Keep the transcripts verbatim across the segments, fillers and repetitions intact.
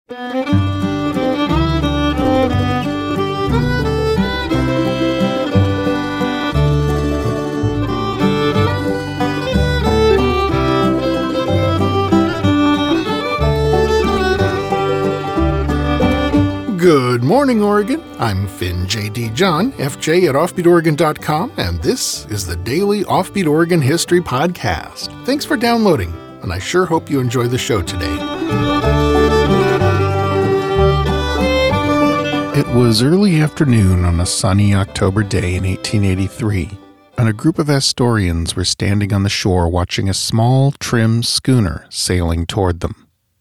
Good morning, Oregon. I'm Finn J D. John, F J at offbeat oregon dot com, and this is the Daily Offbeat Oregon History Podcast. Thanks for downloading, and I sure hope you enjoy the show today. It was early afternoon on a sunny October day in eighteen eighty-three, and a group of Astorians were standing on the shore watching a small, trim schooner sailing toward them.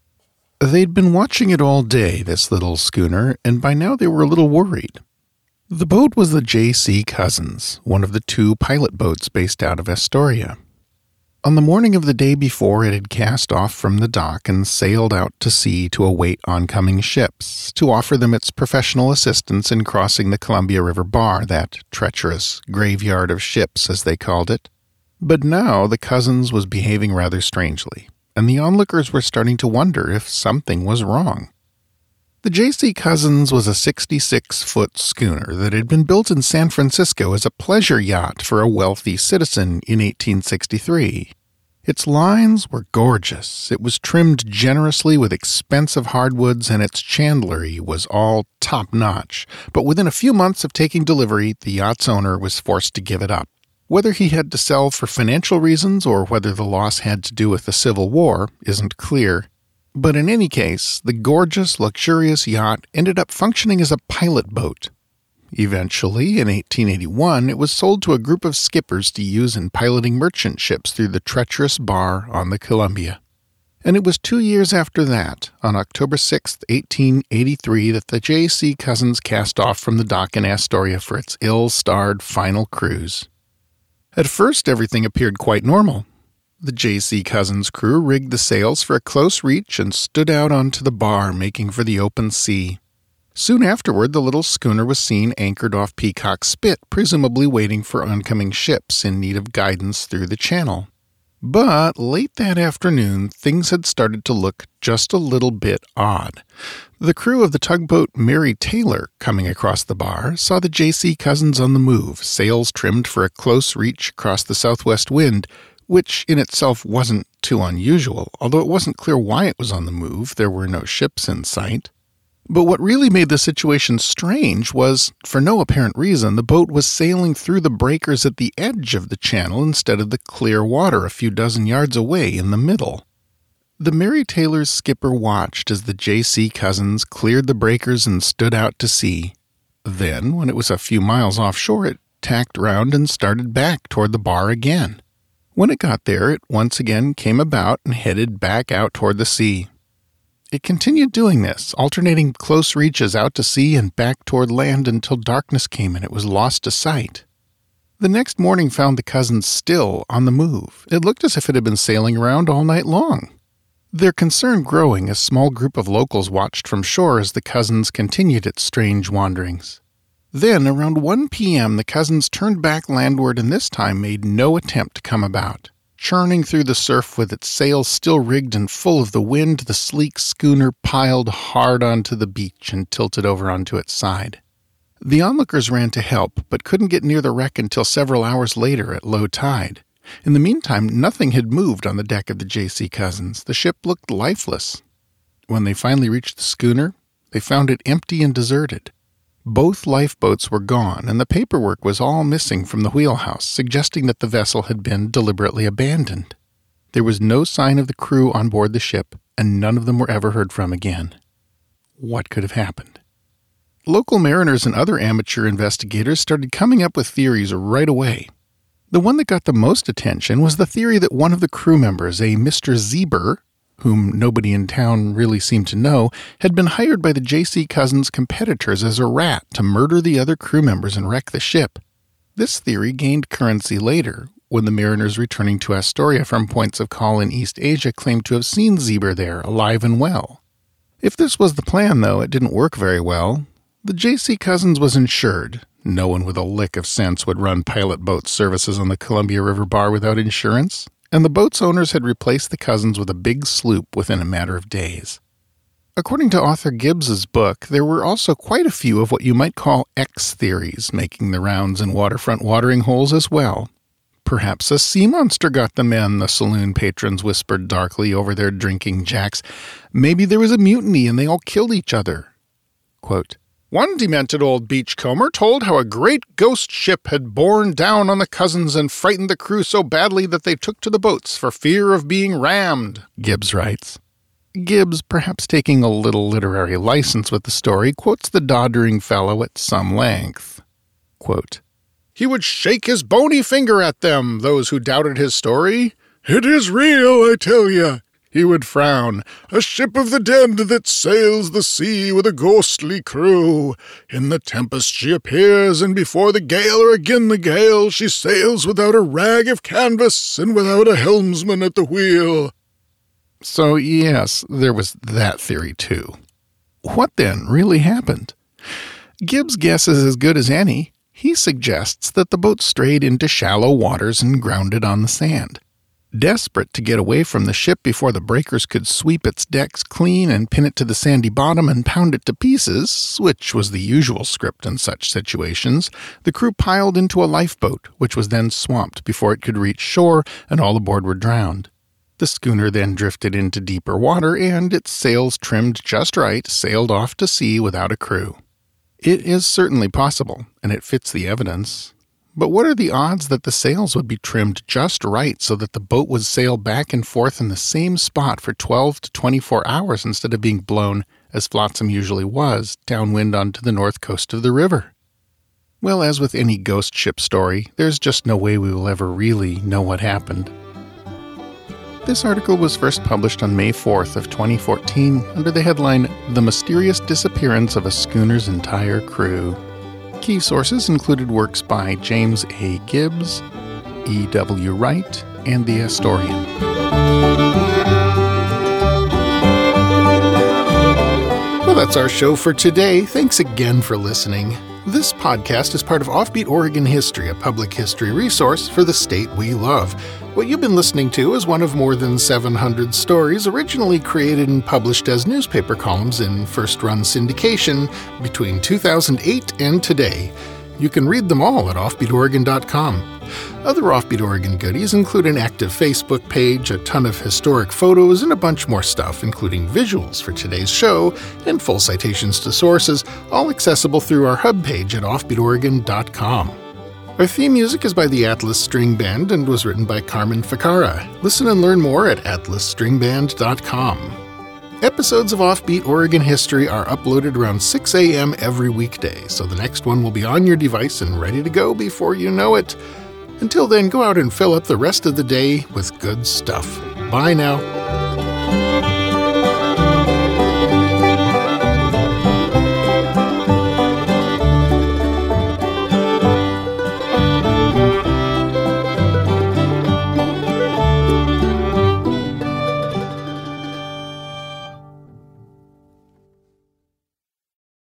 They'd been watching it all day, this little schooner, and by now they were a little worried. The boat was the J C Cousins, one of the two pilot boats based out of Astoria. On the morning of the day before, it had cast off from the dock and sailed out to sea to await oncoming ships, to offer them its professional assistance in crossing the Columbia River Bar, that treacherous graveyard of ships, as they called it. But now the Cousins was behaving rather strangely, and the onlookers were starting to wonder if something was wrong. The J C Cousins was a sixty-six foot schooner that had been built in San Francisco as a pleasure yacht for a wealthy citizen in eighteen sixty-three. Its lines were gorgeous, it was trimmed generously with expensive hardwoods, and its chandlery was all top-notch. But within a few months of taking delivery, the yacht's owner was forced to give it up. Whether he had to sell for financial reasons or whether the loss had to do with the Civil War isn't clear. But in any case, the gorgeous, luxurious yacht ended up functioning as a pilot boat. Eventually, in eighteen eighty-one, it was sold to a group of skippers to use in piloting merchant ships through the treacherous bar on the Columbia. And it was two years after that, on October sixth, eighteen eighty-three, that the J C Cousins cast off from the dock in Astoria for its ill-starred final cruise. At first, everything appeared quite normal. The J C Cousins crew rigged the sails for a close reach and stood out onto the bar, making for the open sea. Soon afterward, the little schooner was seen anchored off Peacock Spit, presumably waiting for oncoming ships in need of guidance through the channel. But late that afternoon, things had started to look just a little bit odd. The crew of the tugboat Mary Taylor, coming across the bar, saw the J C Cousins on the move, sails trimmed for a close reach across the southwest wind, which in itself wasn't too unusual, although it wasn't clear why it was on the move. There were no ships in sight. But what really made the situation strange was, for no apparent reason, the boat was sailing through the breakers at the edge of the channel instead of the clear water a few dozen yards away in the middle. The Mary Taylor's skipper watched as the J C Cousins cleared the breakers and stood out to sea. Then, when it was a few miles offshore, it tacked round and started back toward the bar again. When it got there, it once again came about and headed back out toward the sea. It continued doing this, alternating close reaches out to sea and back toward land until darkness came and it was lost to sight. The next morning found the Cousins still on the move. It looked as if it had been sailing around all night long. Their concern growing, a small group of locals watched from shore as the Cousins continued its strange wanderings. Then, around one p.m., the Cousins turned back landward and this time made no attempt to come about. Churning through the surf with its sails still rigged and full of the wind, the sleek schooner piled hard onto the beach and tilted over onto its side. The onlookers ran to help, but couldn't get near the wreck until several hours later at low tide. In the meantime, nothing had moved on the deck of the J C Cousins. The ship looked lifeless. When they finally reached the schooner, they found it empty and deserted. Both lifeboats were gone, and the paperwork was all missing from the wheelhouse, suggesting that the vessel had been deliberately abandoned. There was no sign of the crew on board the ship, and none of them were ever heard from again. What could have happened? Local mariners and other amateur investigators started coming up with theories right away. The one that got the most attention was the theory that one of the crew members, a Mister Zeber, whom nobody in town really seemed to know, had been hired by the J C Cousins' competitors as a rat to murder the other crew members and wreck the ship. This theory gained currency later, when the mariners returning to Astoria from points of call in East Asia claimed to have seen Zeber there, alive and well. If this was the plan, though, it didn't work very well. The J C Cousins was insured. No one with a lick of sense would run pilot boat services on the Columbia River Bar without insurance, and the boat's owners had replaced the Cousins with a big sloop within a matter of days. According to author Gibbs's book, there were also quite a few of what you might call X theories making the rounds in waterfront watering holes as well. Perhaps a sea monster got the men, the saloon patrons whispered darkly over their drinking jacks. Maybe there was a mutiny and they all killed each other. Quote, "One demented old beachcomber told how a great ghost ship had borne down on the cousins and frightened the crew so badly that they took to the boats for fear of being rammed," Gibbs writes. Gibbs, perhaps taking a little literary license with the story, quotes the doddering fellow at some length. Quote, "He would shake his bony finger at them, those who doubted his story. 'It is real, I tell ye,' he would frown, 'a ship of the dead that sails the sea with a ghostly crew. In the tempest she appears, and before the gale or agin the gale, she sails without a rag of canvas and without a helmsman at the wheel.'" So yes, there was that theory too. What then really happened? Gibbs' guess is as good as any. He suggests that the boat strayed into shallow waters and grounded on the sand. Desperate to get away from the ship before the breakers could sweep its decks clean and pin it to the sandy bottom and pound it to pieces, which was the usual script in such situations, the crew piled into a lifeboat, which was then swamped before it could reach shore, and all aboard were drowned. The schooner then drifted into deeper water, and its sails trimmed just right, sailed off to sea without a crew. It is certainly possible, and it fits the evidence. But what are the odds that the sails would be trimmed just right so that the boat would sail back and forth in the same spot for twelve to twenty-four hours instead of being blown, as Flotsam usually was, downwind onto the north coast of the river? Well, as with any ghost ship story, there's just no way we will ever really know what happened. This article was first published on May fourth of twenty fourteen under the headline, "The Mysterious Disappearance of a Schooner's Entire Crew." Key sources included works by James A. Gibbs, E. W. Wright, and The Astorian. Well, that's our show for today. Thanks again for listening. This podcast is part of Offbeat Oregon History, a public history resource for the state we love. What you've been listening to is one of more than seven hundred stories originally created and published as newspaper columns in first-run syndication between two thousand eight and today. You can read them all at offbeat oregon dot com. Other Offbeat Oregon goodies include an active Facebook page, a ton of historic photos, and a bunch more stuff, including visuals for today's show and full citations to sources, all accessible through our hub page at offbeat oregon dot com. Our theme music is by the Atlas String Band and was written by Carmen Ficara. Listen and learn more at atlas string band dot com. Episodes of Offbeat Oregon History are uploaded around six a.m. every weekday, so the next one will be on your device and ready to go before you know it. Until then, go out and fill up the rest of the day with good stuff. Bye now.